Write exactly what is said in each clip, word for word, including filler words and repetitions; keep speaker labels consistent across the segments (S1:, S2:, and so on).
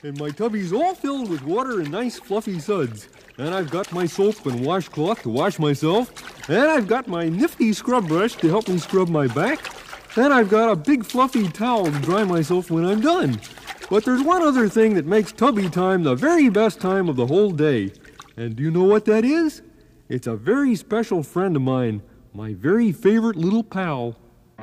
S1: And my tubby's all filled with water and nice fluffy suds. And I've got my soap and washcloth to wash myself. And I've got my nifty scrub brush to help me scrub my back. And I've got a big fluffy towel to dry myself when I'm done. But there's one other thing that makes tubby time the very best time of the whole day. And do you know what that is? It's a very special friend of mine, my very favorite little pal.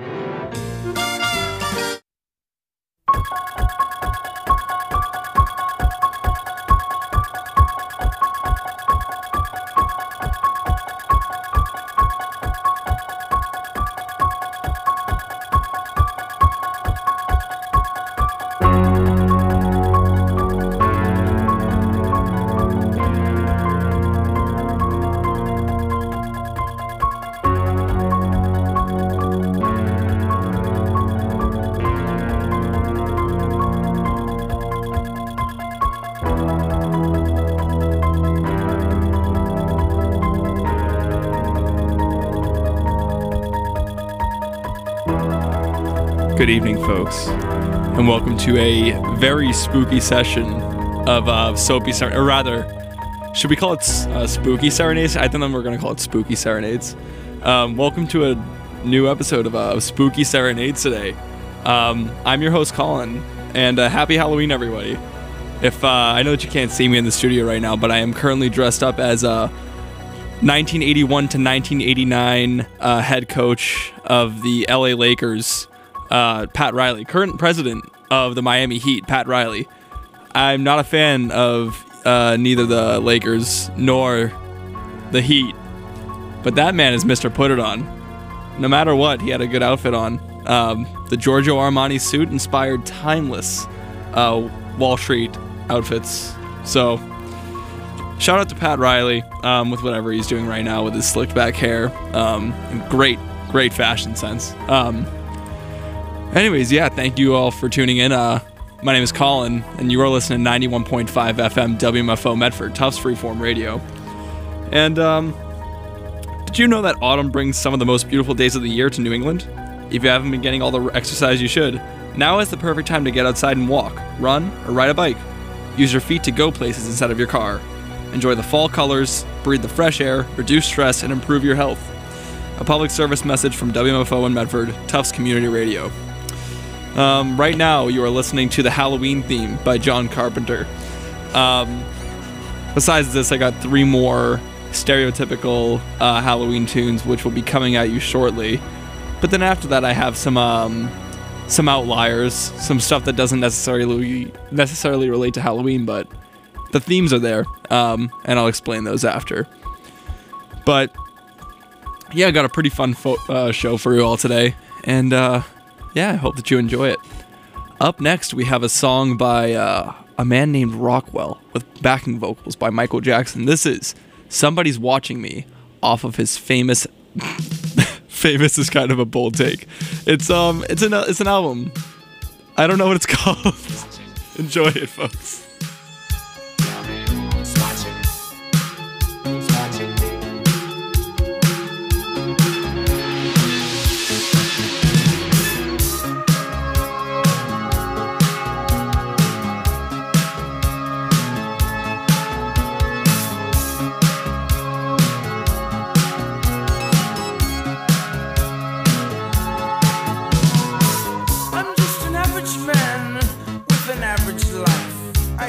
S2: Good evening, folks, and welcome to a very spooky session of uh, Soapy Ser- or rather, should we call it uh, Spooky Serenades? I think we're going to call it Spooky Serenades. Um, welcome to a new episode of uh, Spooky Serenades today. Um, I'm your host, Colin, and uh, happy Halloween, everybody. If uh, I know that you can't see me in the studio right now, but I am currently dressed up as a nineteen eighty-one to nineteen eighty-nine uh, head coach of the L A Lakers. Uh, Pat Riley, current president of the Miami Heat, Pat Riley. I'm not a fan of uh, neither the Lakers nor the Heat, but that man is Mister Put It On. No matter what, he had a good outfit on. Um, the Giorgio Armani suit inspired timeless uh, Wall Street outfits. So, shout out to Pat Riley um, with whatever he's doing right now with his slicked back hair. Um, and great, great fashion sense. Um, Anyways, yeah, thank you all for tuning in. Uh, my name is Colin, and you are listening to ninety-one point five F M W M F O Medford, Tufts Freeform Radio. And um, did you know that autumn brings some of the most beautiful days of the year to New England? If you haven't been getting all the exercise you should, now is the perfect time to get outside and walk, run, or ride a bike. Use your feet to go places instead of your car. Enjoy the fall colors, breathe the fresh air, reduce stress, and improve your health. A public service message from W M F O in Medford, Tufts Community Radio. Um, right now, you are listening to the Halloween theme by John Carpenter. Um, besides this, I got three more stereotypical uh, Halloween tunes, which will be coming at you shortly. But then after that, I have some um, some outliers, some stuff that doesn't necessarily necessarily relate to Halloween, but the themes are there, um, and I'll explain those after. But yeah, I got a pretty fun fo- uh, show for you all today, and uh, yeah, I hope that you enjoy it. Up next, we have a song by uh, a man named Rockwell with backing vocals by Michael Jackson. This is Somebody's Watching Me off of his famous... famous is kind of a bold take. It's um, it's an it's an album. I don't know what it's called. Enjoy it, folks.
S3: I'm just an average man with an average life. I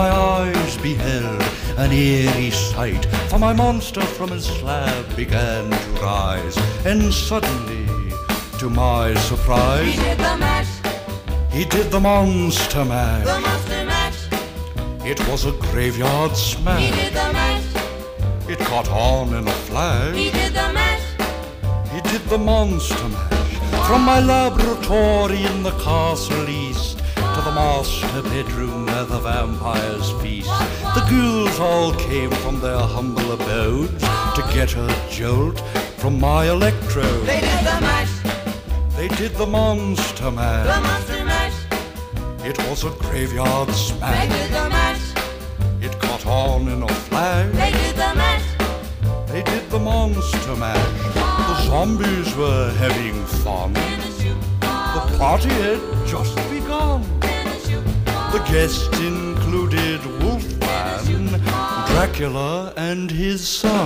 S3: my eyes beheld an eerie sight, for my monster from his slab began to rise, and suddenly, to my surprise,
S4: he did the mash.
S3: He did the monster mash.
S4: The monster mash.
S3: It was a graveyard smash.
S4: He did the mash.
S3: It caught on in a flash.
S4: He did the mash.
S3: He did the monster mash. From my laboratory in the castle east to the master bedroom where the vampires feast, the ghouls all came from their humble abodes to get a jolt from my electrode.
S4: They did the mash.
S3: They did the monster mash.
S4: The monster mash.
S3: It was a graveyard smash.
S4: They did the mash.
S3: It caught on in a flash.
S4: They did the mash.
S3: They did the monster mash. The zombies were having fun. The party had just begun. The guests included Wolfman, Dracula, and his son.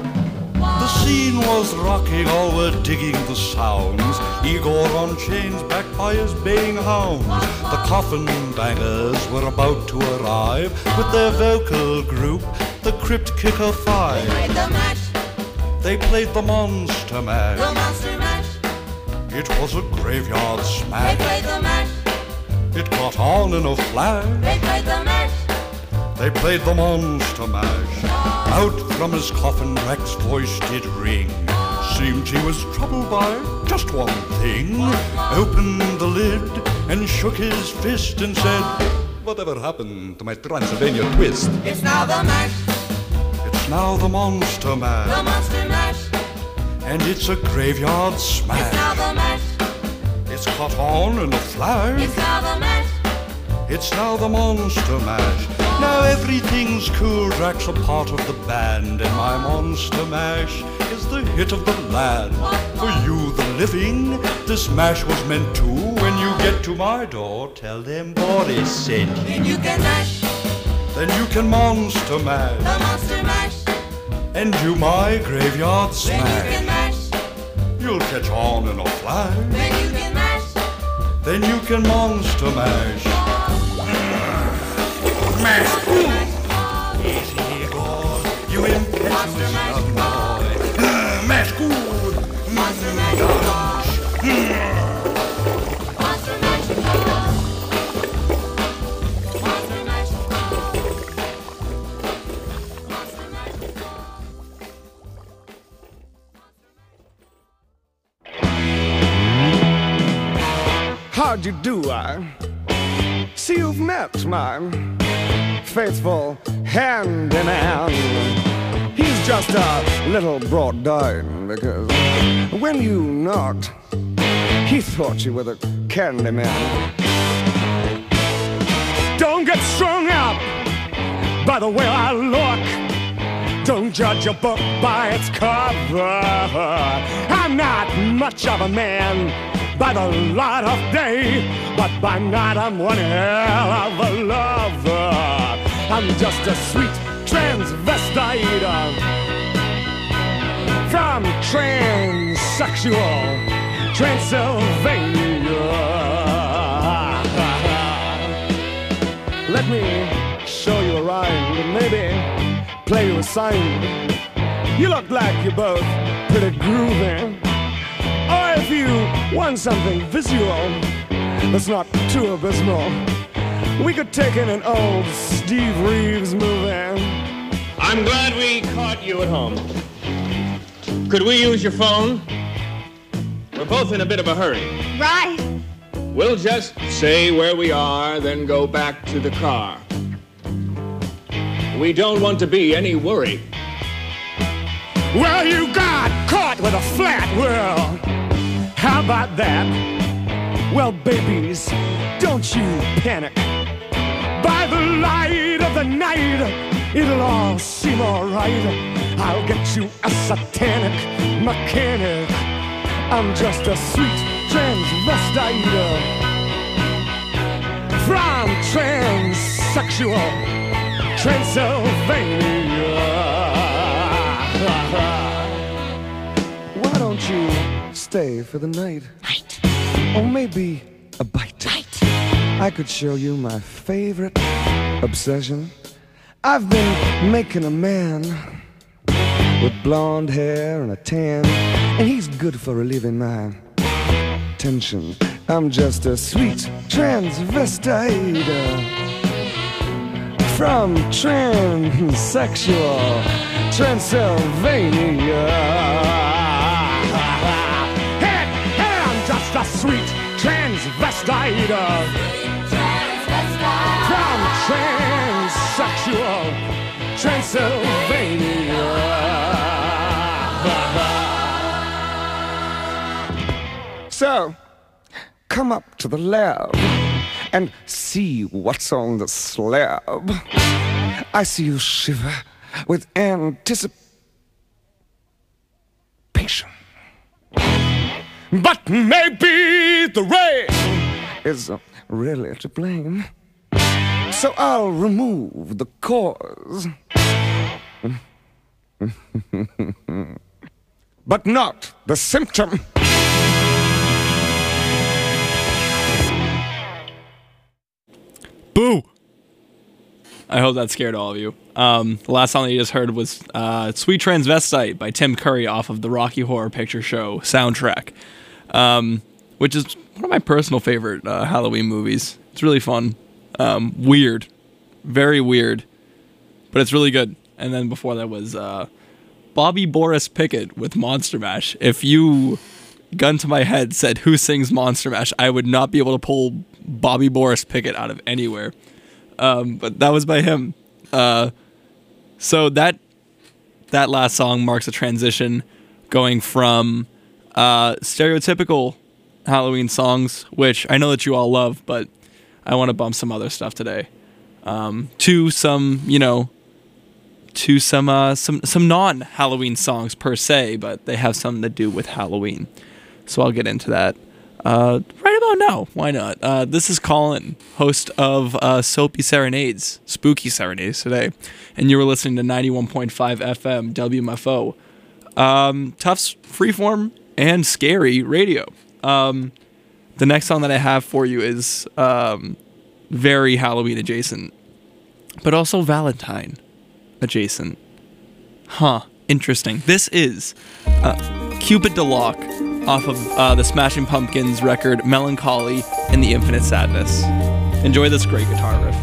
S3: The scene was rocking, all were digging the sounds. Igor on chains, backed by his baying hounds. The coffin bangers were about to arrive with their vocal group, the Crypt Kicker Five.
S4: They played the mash.
S3: They played the monster mash.
S4: The monster mash.
S3: It was a graveyard
S4: They
S3: smash.
S4: played the mash.
S3: It caught on in a flash.
S4: They played the mash.
S3: They played the monster mash. Out from his coffin, Rex's voice did ring. Seemed he was troubled by just one thing. Opened the lid and shook his fist and said, "Whatever happened to my Transylvania twist?"
S4: It's now the mash.
S3: It's now the monster mash.
S4: The monster mash.
S3: And it's a graveyard
S4: It's
S3: smash.
S4: now the mash.
S3: It's caught on in a flash.
S4: It's now the mash.
S3: It's now the monster mash. Now everything's cool. Drac's a part of the band, and my monster mash is the hit of the land. For you, the living, this mash was meant to. When you get to my door, tell them Boris sent you.
S4: Then you can mash.
S3: Then you can monster mash
S4: The monster mash.
S3: and do my graveyard
S4: Then you can
S3: smash.
S4: mash.
S3: You'll catch on in a flash.
S4: Then you can mash.
S3: Then you can monster mash. Mash. Easy, Igor. You impetuous young boy. Mash good.
S4: Monster mash. Monster mash. Monster mash. Monster mash.
S5: How'd you do? I see you've met my faithful handyman. He's just a little brought down because when you knocked, he thought you were the candy man. Don't get strung up by the way I look. Don't judge a book by its cover. I'm not much of a man by the light of day, but by night I'm one hell of a lover. I'm just a sweet transvestite from transsexual Transylvania. Let me show you a rhyme and maybe play you a sign. You look like you're both pretty groovy. Or if you want something visual that's not too abysmal, we could take in an old Steve Reeves movie.
S6: I'm glad we caught you at home. Could we use your phone? We're both in a bit of a hurry.
S7: Right.
S6: We'll just say where we are, then go back to the car. We don't want to be any worry.
S5: Well, you got caught with a flat world. How about that? Well, babies, don't you panic. By the light of the night, it'll all seem alright. I'll get you a satanic mechanic. I'm just a sweet transvestite from transsexual Transylvania. Why don't you stay for the night?
S7: Right.
S5: Or maybe a bite.
S7: Right.
S5: I could show you my favorite obsession. I've been making a man with blonde hair and a tan, and he's good for relieving my tension. I'm just a sweet transvestite uh, from transsexual Transylvania. Hey, hey, I'm just a sweet transvestite uh, from transsexual Transylvania. So, come up to the lab and see what's on the slab. I see you shiver with anticipation. But maybe the rain is really to blame. So I'll remove the cause. But not the symptom.
S2: Boo! I hope that scared all of you. Um, the last song that you just heard was uh, Sweet Transvestite by Tim Curry off of the Rocky Horror Picture Show soundtrack, um, which is one of my personal favorite uh, Halloween movies. It's really fun. Um, weird. Very weird. But it's really good. And then before that was uh, Bobby Boris Pickett with Monster Mash. If you, gun to my head, said who sings Monster Mash, I would not be able to pull Bobby Boris Pickett out of anywhere. Um, but that was by him. Uh, so that that last song marks a transition going from uh, stereotypical Halloween songs, which I know that you all love, but I want to bump some other stuff today, um, to some, you know, to some uh, some some non-Halloween songs per se, but they have something to do with Halloween. So I'll get into that uh, right about now. Why not? Uh, this is Colin, host of uh, Soapy Serenades, Spooky Serenades today, and you were listening to ninety-one point five F M W M F O, um, Tufts Freeform and Scary Radio. Um, the next song that I have for you is um, very Halloween adjacent, but also Valentine adjacent. Huh, interesting. This is uh, Cupid DeLocke off of uh, the Smashing Pumpkins record Melancholy and the Infinite Sadness. Enjoy this great guitar riff.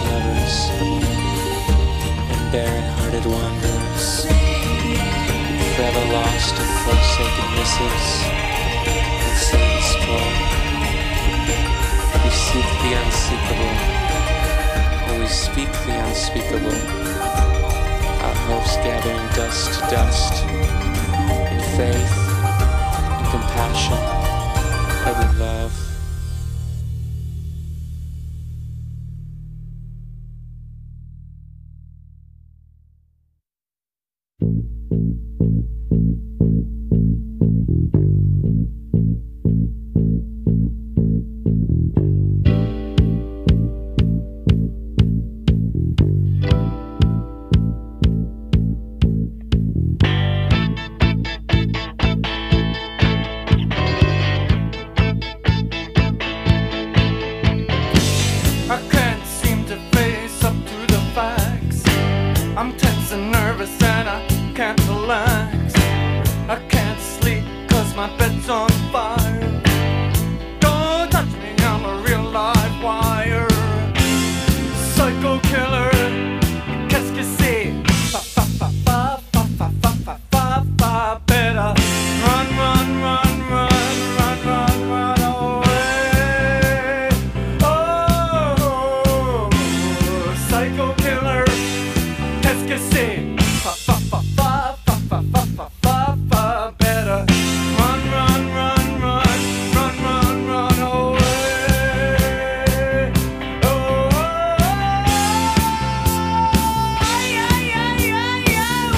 S7: barren-hearted wanderers. forever lost in forsaken missives that send scroll. We seek the unseekable, and we speak the unspeakable. Our hopes gathering dust to dust, in faith, in compassion, and in love.
S8: I can't seem to face up to the facts. I'm tense and nervous and I can't relax. I can't sleep cause my bed's on fire. Don't touch me, I'm a real live wire. Psycho killer, qu'est-ce que c'est? Fa fa fa fa fa fa fa fa fa fa. Better run, run, run, run, run, run, run away. Oh, psycho killer, qu'est-ce que c'est? Fa fa fa fa fa fa fa fa fa fa. Better run, run, run, run, run, run, run away. Oh, ay, ay, ay, ay, ay.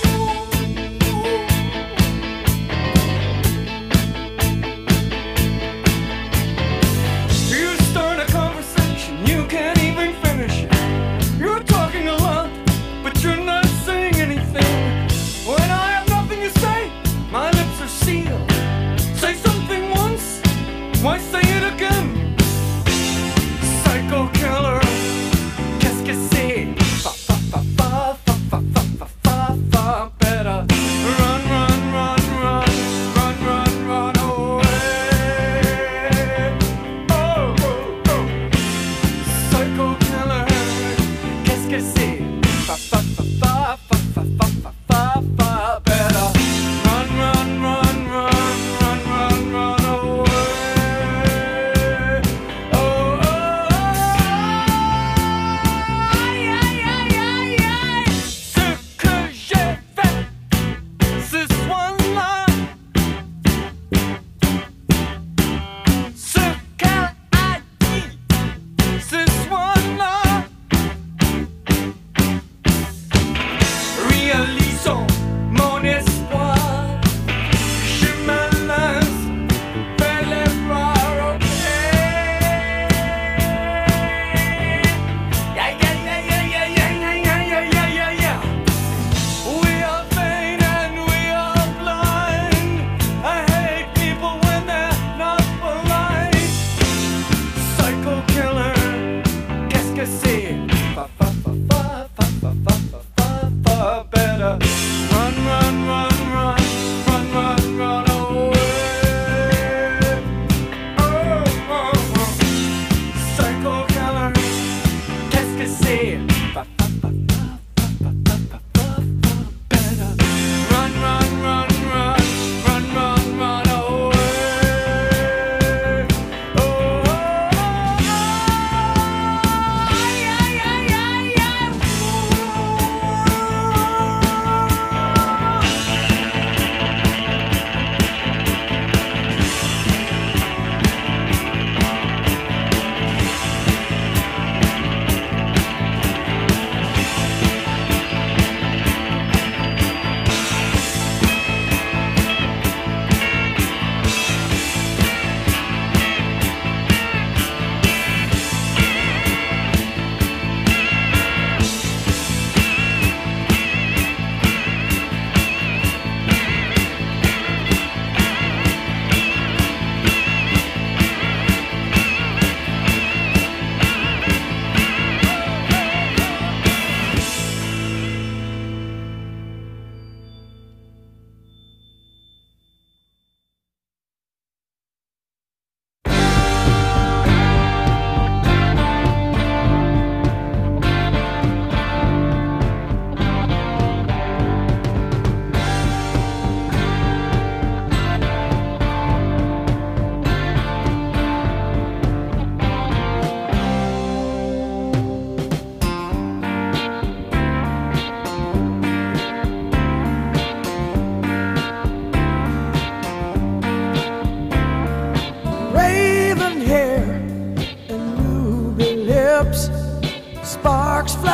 S8: You start a conversation, you can't even finish it. You're talking a lot, but you're not saying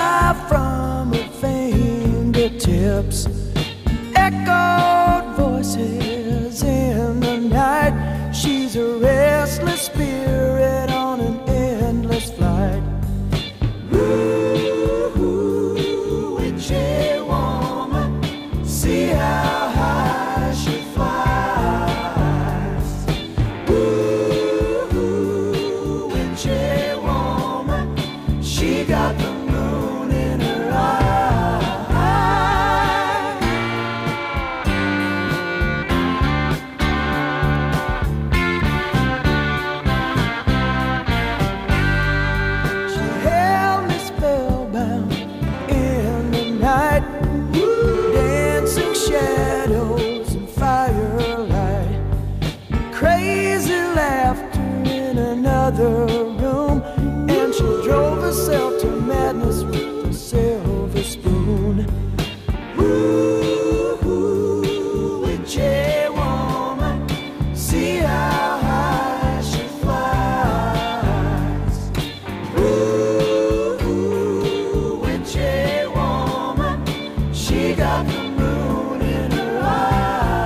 S9: live from her fingertips. Echoed voices in the night. She's a restless spirit on an endless flight. Ooh, witchy woman, see how high she flies. Ooh, witchy woman, she got the moon in her eye. She held me spellbound in the night. Dancing shadows and firelight. Crazy laughter in another room. And she drove herself to madness with a silver spoon. Ooh, witchy woman, see how high she flies. Ooh, witchy woman, she got the moon in her eye.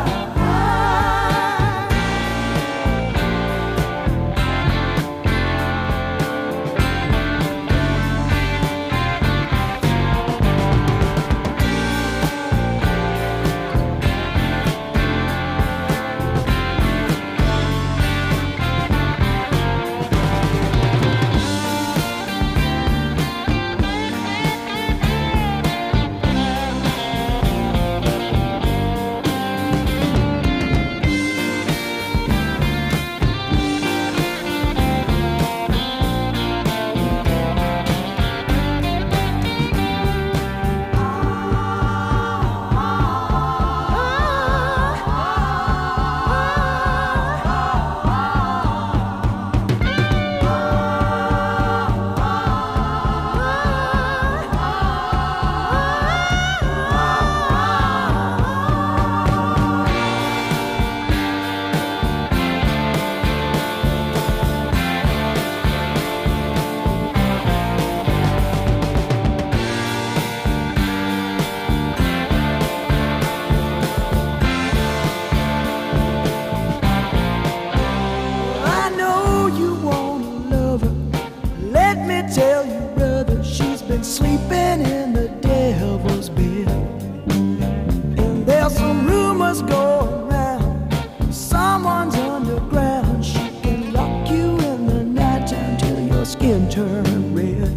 S9: I know you wanna love her. Let me tell you, brother, she's been sleeping in the devil's bed. And there's some rumors going around. Someone's underground. She can lock you in the nighttime till your skin turns red.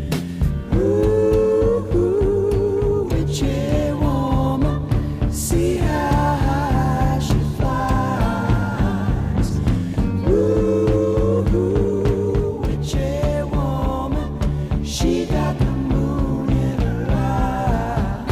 S9: Ooh, witchy woman, see how high she flies. Ooh, witchy woman, she got the moon in her eye.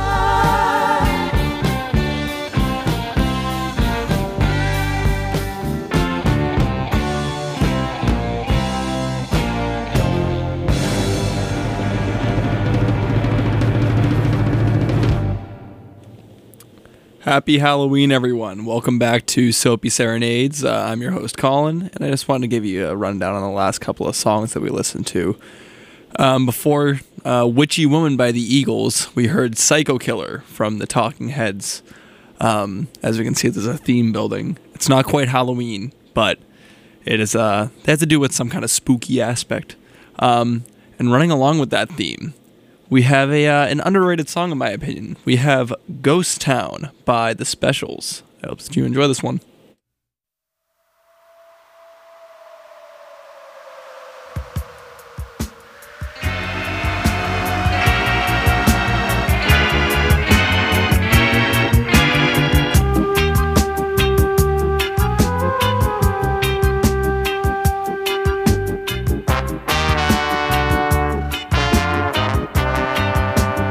S2: Happy Halloween, everyone. Welcome back to Soapy Serenades. Uh, I'm your host, Colin, and I just wanted to give you a rundown on the last couple of songs that we listened to. Um, before uh, Witchy Woman by the Eagles, we heard Psycho Killer from the Talking Heads. Um, as we can see, there's a theme building. It's not quite Halloween, but it is. Uh, it has to do with some kind of spooky aspect. Um, and running along with that theme, we have a uh, an underrated song, in my opinion. We have Ghost Town by The Specials. I hope that you enjoy this one.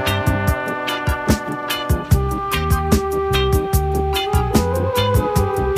S9: Ooh,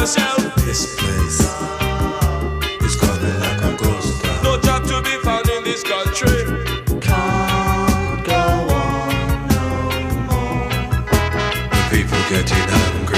S2: yourself.
S10: This place is coming like a ghost town.
S2: No job to be found in this country.
S10: Can't go on no more. The people getting hungry.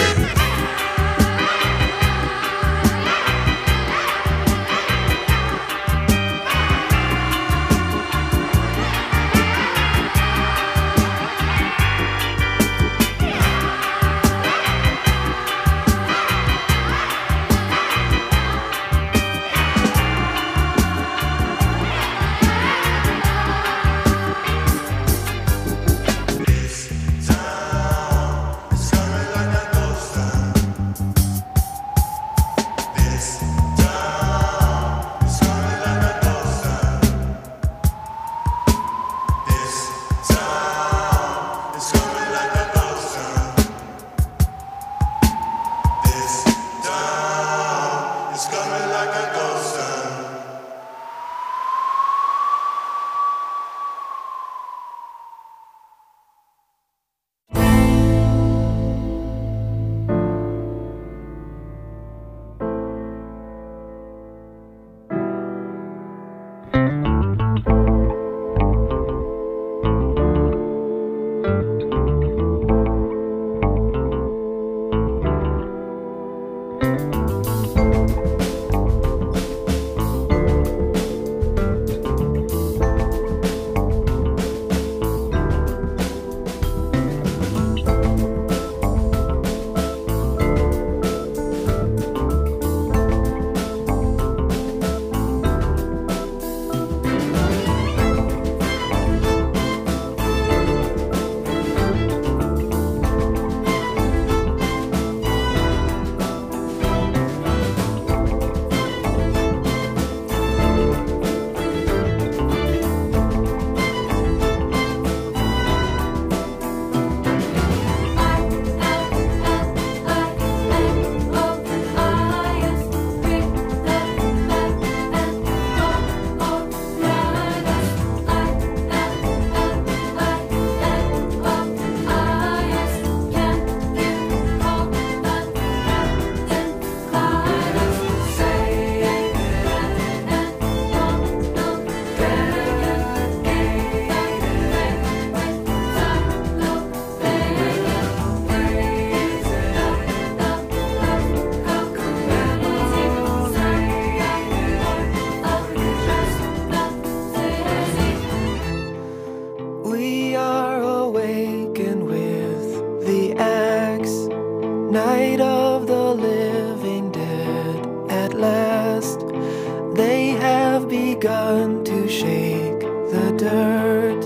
S9: Night of the living dead, at last they have begun to shake the dirt,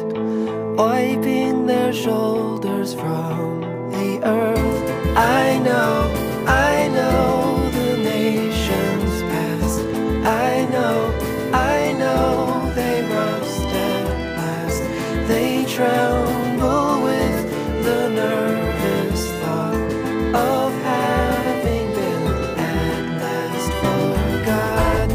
S9: wiping their shoulders from the earth. I know, I know the nation's past. I know, I know they rust at last. They tremble with the nervous thought of having been at last forgot.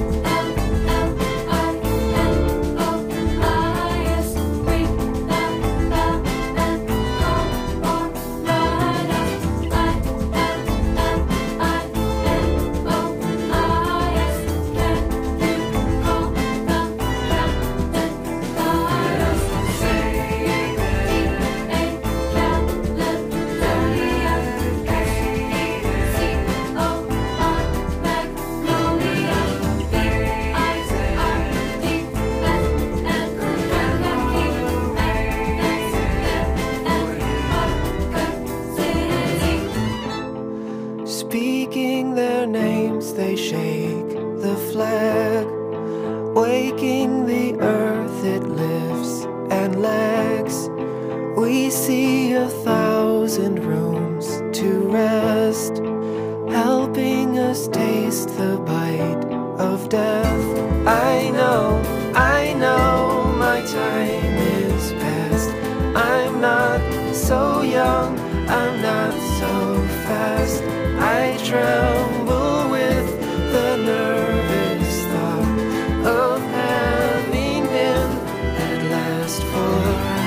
S9: Speaking their names, they shake the flag, waking the earth it lifts and lags. We see a thousand rooms to rest, helping us taste the bite of death. I know, I know my time is past. I'm not so young, I'm not so fast. I tremble with the nervous thought of having been at last forgotten.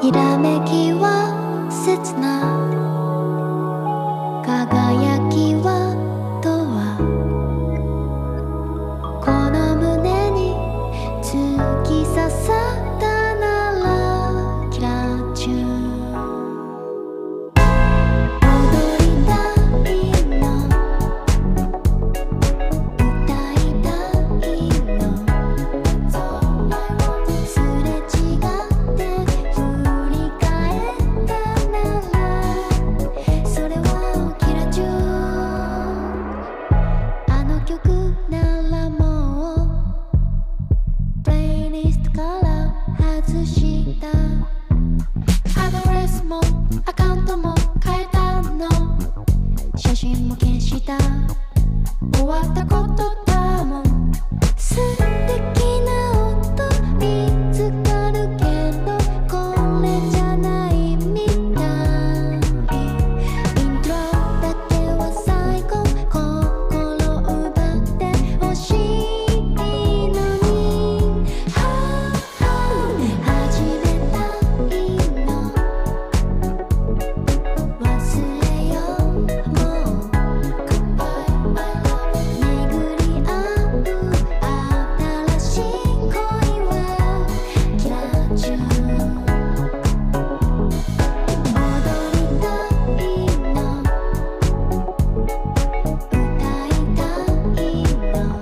S11: ひらめきは切な輝きはとはこの胸に突き刺さったならキラチューン踊りたいの歌いたいのすれ違って振り返ったならそれはキラチューンあの曲ならもうプレイリストから外したアドレスもアカウントも変えたの写真も消した終わったことだもん素敵な音見つかるけどこれじゃないみたいイントロだけは最高心奪ってほしいのに始めたいの忘れようもう巡り合う新しい恋はキラチューン踊りたいの歌いたいの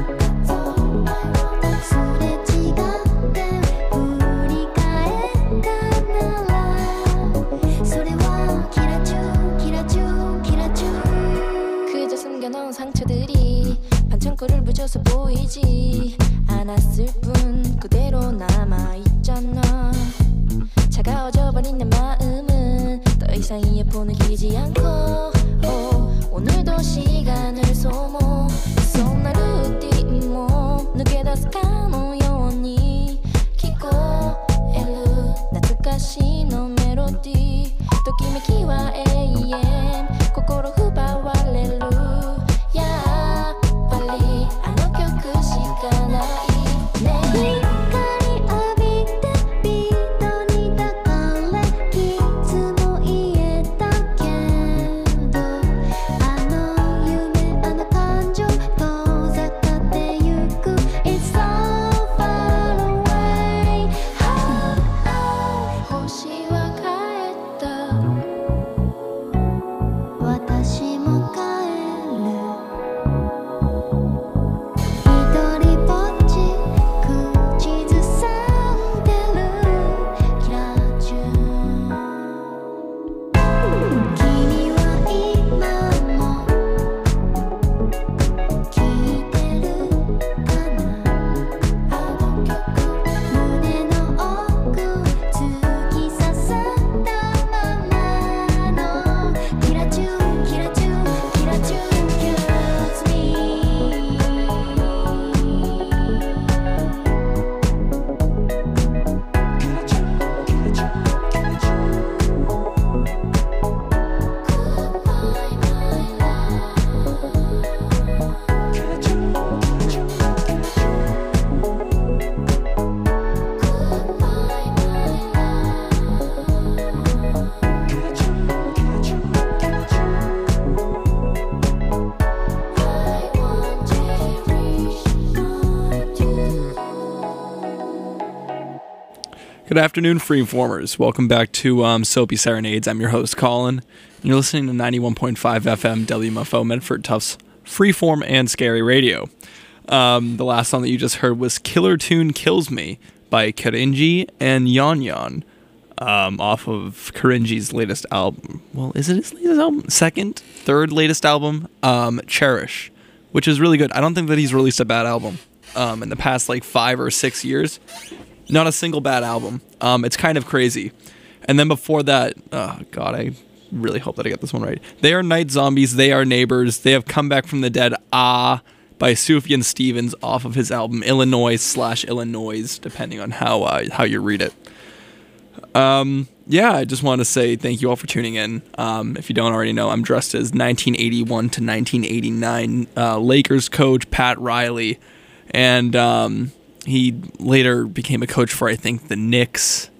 S11: すれ違って振り返ったならそれはキラチューンキラチューンキラチューン그저 숨겨놓은 상처들이 반창고를 부셔서 보이지 않았을 뿐 그대로 남아있잖아 차가워져 버린 내 마음은 더 이상 이어폰을 끼지 않고 오, 오늘도 시간을 소모 손 날 웃디모抜け出すかのように聞こえる懐かしのメロディーときめきは永遠心奪われるやっぱりあの曲しかないね光浴びてビートに抱かれいつも言えたけどあの夢あの感情遠ざかってゆく It's so far away 星は帰った私も帰る一人ぼっち口ずさんでるキラチューン君は今も聴いてるかなあの曲胸の奥突き刺さったままのキラチューンキラチューンキラチューン Kills me
S2: Good afternoon, Freeformers. Welcome back to um, Soapy Serenades. I'm your host, Colin. And you're listening to ninety-one point five F M W M F O Medford Tufts Freeform and Scary Radio. Um, the last song that you just heard was Killer Tune Kills Me by Karinji and Yon Yon um, off of Karinji's latest album. Well, is it his latest album? Second? Third latest album? Um, Cherish, which is really good. I don't think that he's released a bad album um, in the past like five or six years. Not a single bad album. Um, it's kind of crazy. And then before that, oh God, I really hope that I get this one right. They Are Night Zombies, They Are Neighbors, They Have Come Back from the Dead, Ah, by Sufjan Stevens off of his album Illinois slash Illinois, depending on how uh, how you read it. Um, yeah, I just want to say thank you all for tuning in. Um, if you don't already know, I'm dressed as nineteen eighty-one to nineteen eighty-nine uh, Lakers coach Pat Riley. And um, he later became a coach for, I think, the Knicks.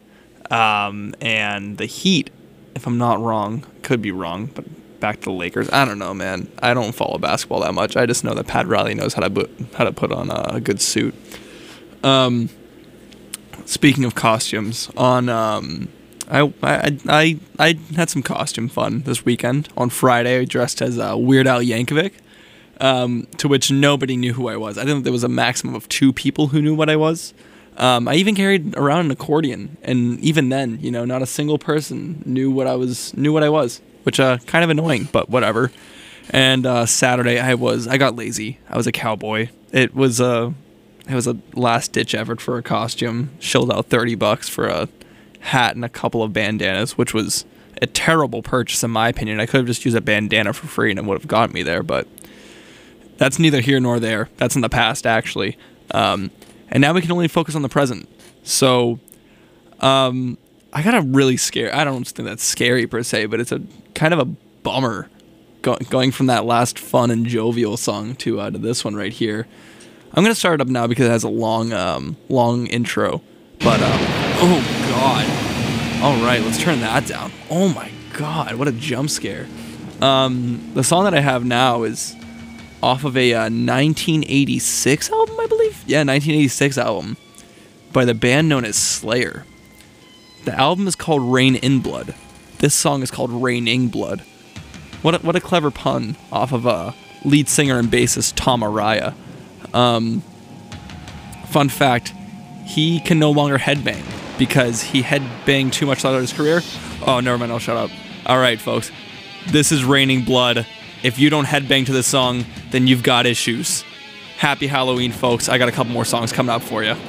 S2: Um, and the Heat, if I'm not wrong, could be wrong, but back to the Lakers. I don't know, man. I don't follow basketball that much. I just know that Pat Riley knows how to put how to put on a good suit. Um, speaking of costumes, on um, I, I I I had some costume fun this weekend. On Friday, I dressed as uh, Weird Al Yankovic, um, to which nobody knew who I was. I think there was a maximum of two people who knew what I was. Um, I even carried around an accordion, and even then, you know, not a single person knew what I was knew what I was. Which uh kind of annoying, but whatever. And uh, Saturday I was I got lazy. I was a cowboy. It was a it was a last ditch effort for a costume. Shelled out thirty bucks for a hat and a couple of bandanas, which was a terrible purchase in my opinion. I could have just used a bandana for free and it would have got me there, but that's neither here nor there. That's in the past actually. Um, and now we can only focus on the present. So um I got a really scary, I don't think that's scary per se, but it's a kind of a bummer go, going from that last fun and jovial song to uh, to this one right here. I'm going to start it up now because it has a long, um, long intro. But, um, oh God. All right, let's turn that down. Oh my God, what a jump scare. Um, the song that I have now is off of a uh, nineteen eighty-six album, I believe. Yeah, nineteen eighty-six album by the band known as Slayer. The album is called Rain in Blood. This song is called Raining Blood. What a, what a clever pun off of uh, lead singer and bassist Tom Araya. Um, fun fact, he can no longer headbang because he headbanged too much throughout his career. Oh, never mind, I'll shut up. All right, folks. This is Raining Blood. If you don't headbang to this song, then you've got issues. Happy Halloween, folks. I got a couple more songs coming up for you.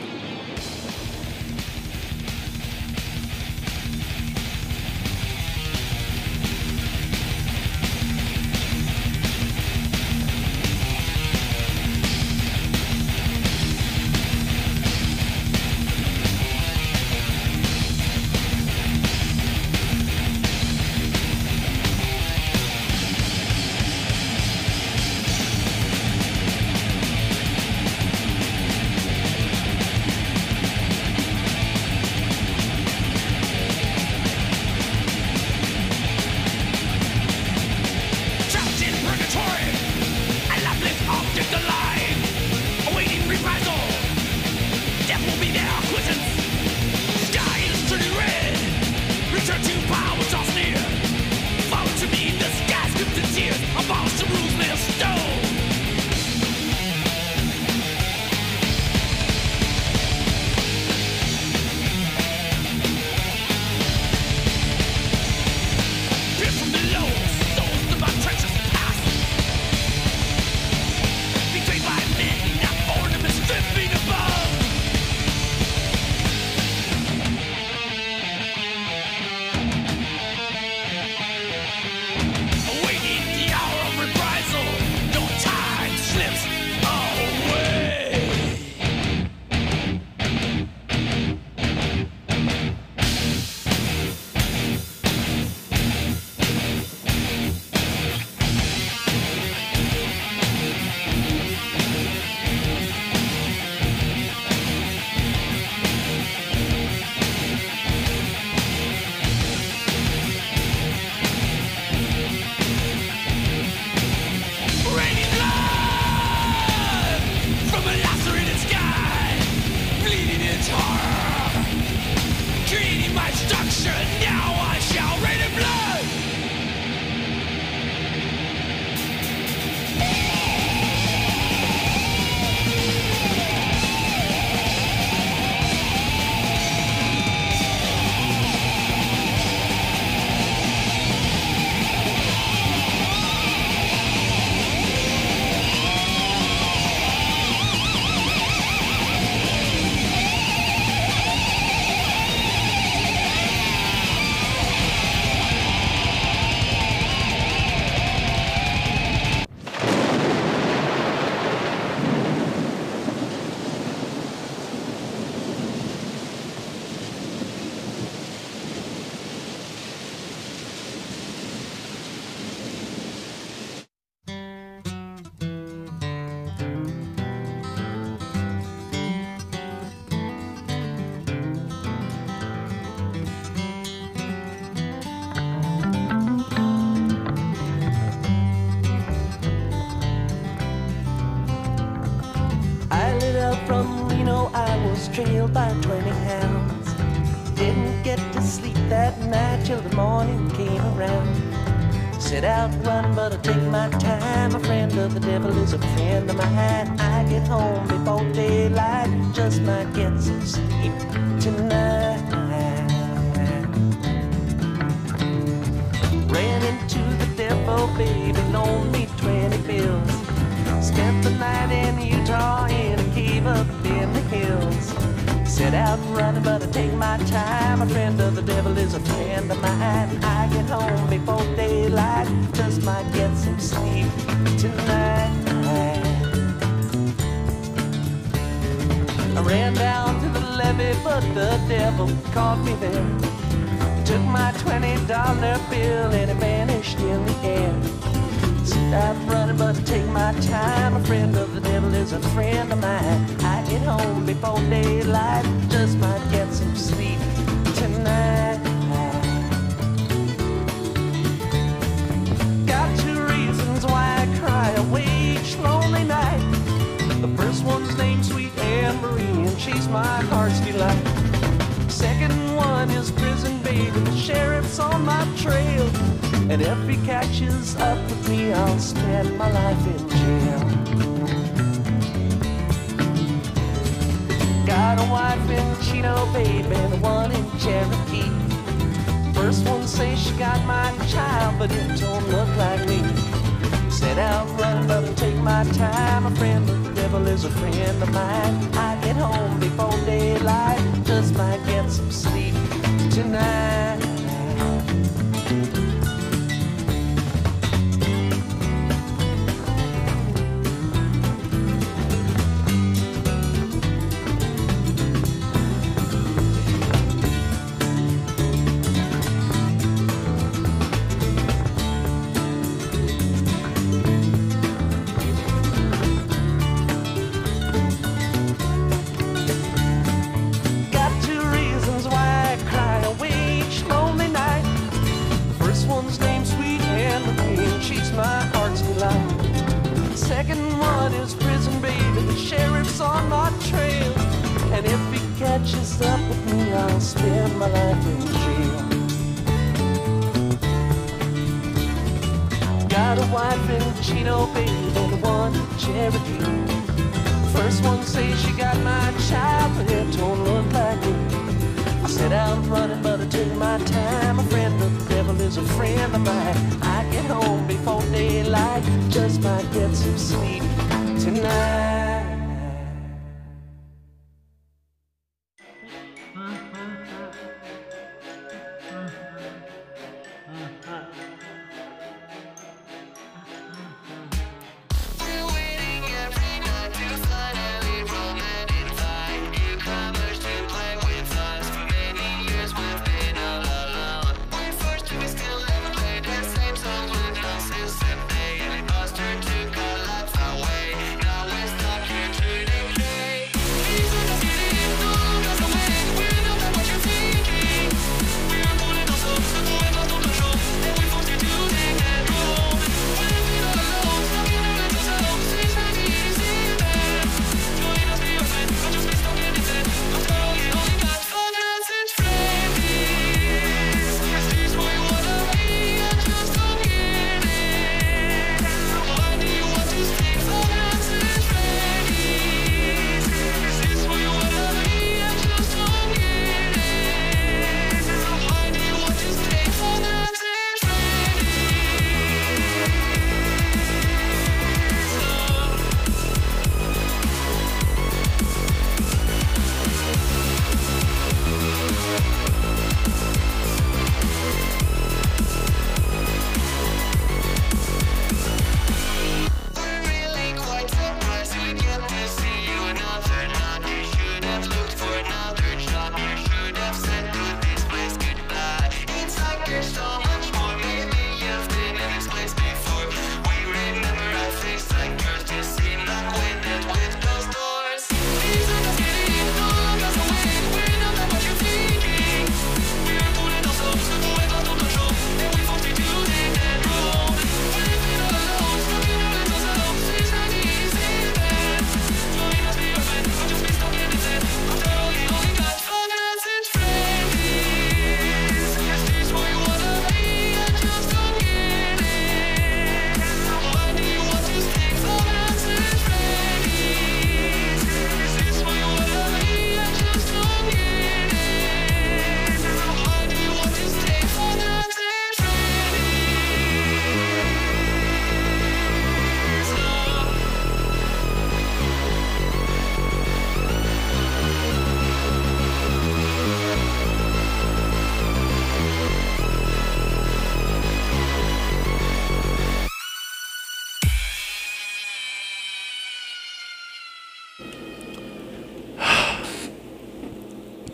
S9: was trailed by twenty hounds. Didn't get to sleep that night till the morning came around. Set out run, but I take my time. A friend of the devil is a friend of mine. I get home before daylight, just might get some sleep tonight. Ran into the devil, baby, loaned me twenty bills. Spent the night in Utah in a cave up in the hills. Set out running, but I take my time. A friend of the devil is a friend of mine. I get home before daylight, just might get some sleep tonight. I ran down to the levee, but the devil caught me there. Took my twenty dollar bill and it vanished in the air. Set out running, but I take my time. A friend of the devil is a friend of mine. I get home before daylight, just might get some sleep tonight. Got two reasons why I cry away each lonely night. The first one's named Sweet Anne Marie, and she's my heart's delight. Second one is prison baby, the sheriff's on my trail. And if he catches up with me, I'll spend my life in jail. Got a wife in Chino, baby, and one in Cherokee. First one says she got my child, but it don't look like me. Set out running, but I take my time. A friend of the devil is a friend of mine. I get home before daylight, just might get some sleep tonight. Second one is prison baby, the sheriff's on my trail. And if he catches up with me, I'll spend my life in jail. Got a wife in Chino, baby, and one in Cherokee. First one says she got my child, but it don't look like it. I set out running, but I took my time. A friend of the devil is a friend of mine. I get home before daylight, just might get some sleep tonight.
S8: Step day and it caused her to collapse away. Now we're stuck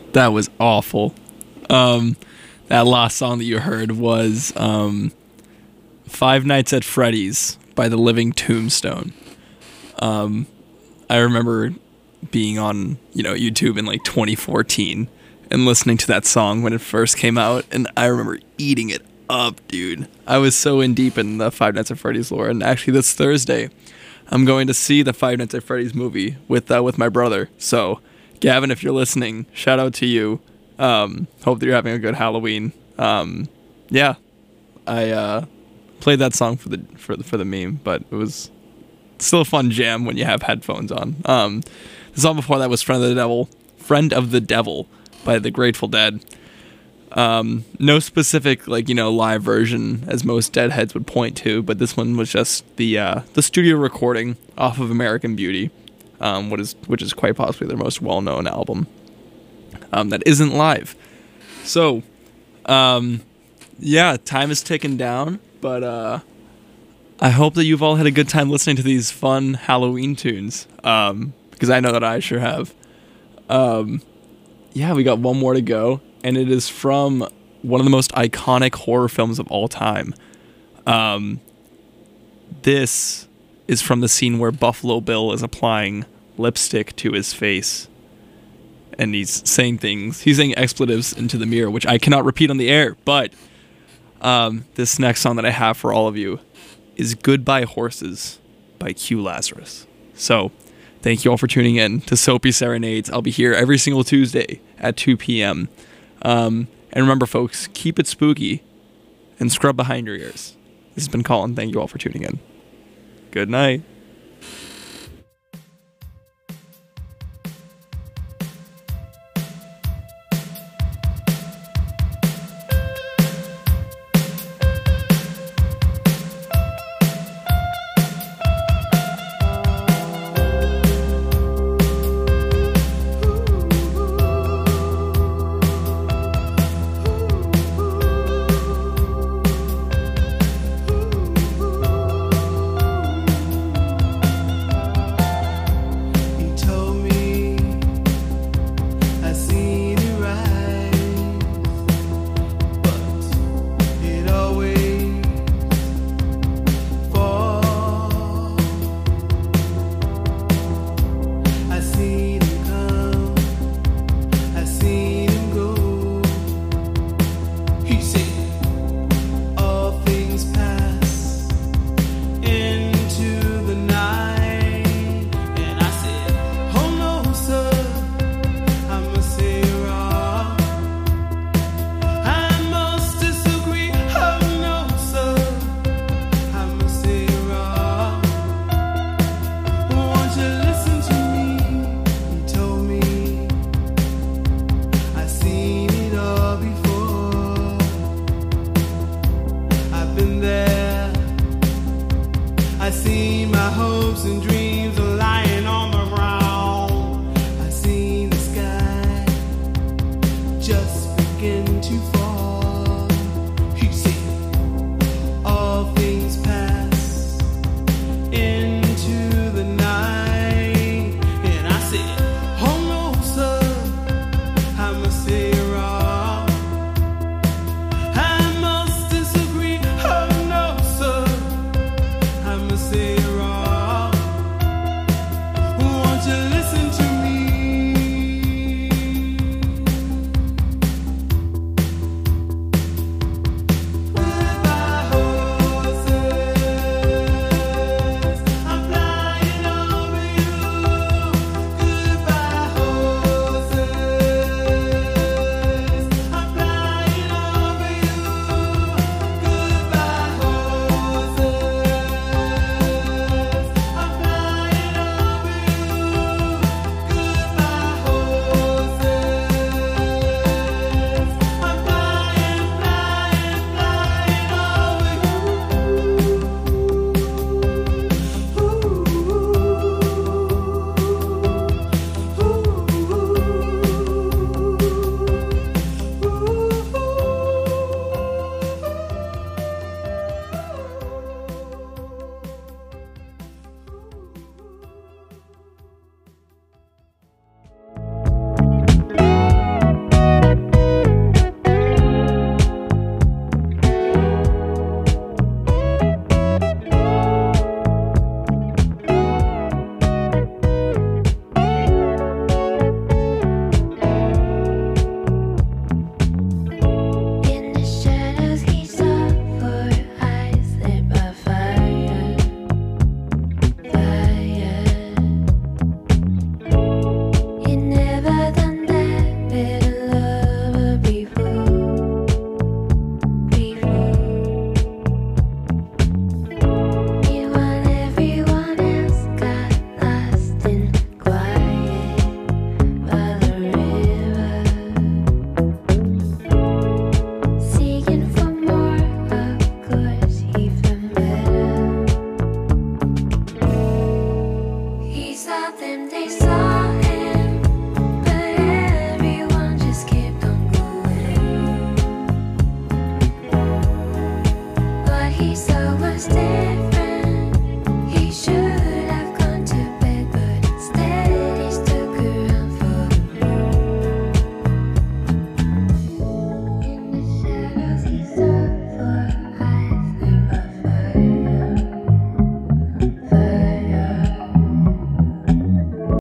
S2: That was awful. Um, that last song that you heard was um, Five Nights at Freddy's by The Living Tombstone. Um, I remember being on, you know, YouTube in like twenty fourteen and listening to that song when it first came out, and I remember eating it up, dude. I was so in deep in the Five Nights at Freddy's lore, and actually this Thursday, I'm going to see the Five Nights at Freddy's movie with uh, with my brother. So, Gavin, if you're listening, shout out to you. Um, hope that you're having a good Halloween. Um, yeah, I uh, played that song for the for the for the meme, but it was still a fun jam when you have headphones on. Um, the song before that was "Friend of the Devil," "Friend of the Devil" by the Grateful Dead. Um, no specific, like, you know, live version as most Deadheads would point to, but this one was just the uh, the studio recording off of American Beauty, um, what is which is quite possibly their most well-known album. Um, that isn't live. So, um, yeah, time is ticking down, but uh, I hope that you've all had a good time listening to these fun Halloween tunes, um, because I know that I sure have. Um, yeah, we got one more to go, and it is from one of the most iconic horror films of all time. Um, this is from the scene where Buffalo Bill is applying lipstick to his face. And he's saying things, he's saying expletives into the mirror, which I cannot repeat on the air, but um, this next song that I have for all of you is Goodbye Horses by Q Lazarus. So, thank you all for tuning in to Soapy Serenades. I'll be here every single Tuesday at two p.m. Um, and remember, folks, keep it spooky and scrub behind your ears. This has been Colin. Thank you all for tuning in. Good night.